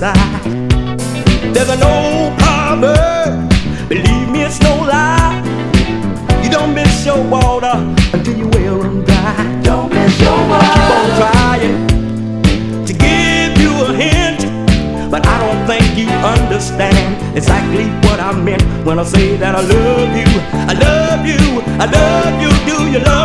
side. There's an old proverb, believe me, it's no lie. You don't miss your water until you wear them dry. Don't miss your water. Keep on trying to give you a hint, but I don't think you understand exactly what I meant when I say that I love you. I love you, I love you. Do you love